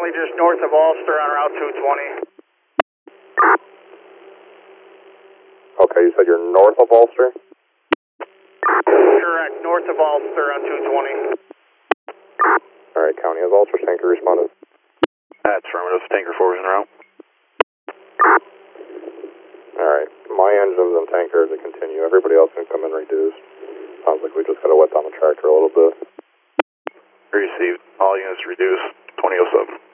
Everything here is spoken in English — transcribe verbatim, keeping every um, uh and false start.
currently just north of Ulster on Route two twenty. Okay, you said you're north of Ulster? Correct, north of Ulster on two twenty. Alright, County, has Ulster tanker responded? That's affirmative. Tanker four is en route. Alright, my engines and tanker to continue. Everybody else can come in reduced. Sounds like we just gotta wet down the tractor a little bit. Received. All units reduced. twenty oh seven.